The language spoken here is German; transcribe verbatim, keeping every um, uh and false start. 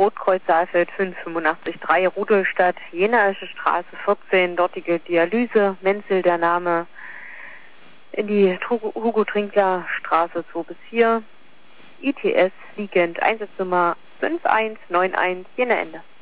Rotkreuz Saalfeld fünf fünfundachtzig drei Rudolstadt, Jenaische Straße vierzehn, dortige Dialyse, Menzel der Name, in die Hugo Trinkler Straße zwei bis vier, I T S liegend Einsatznummer fünf eins neun eins, Jena Ende.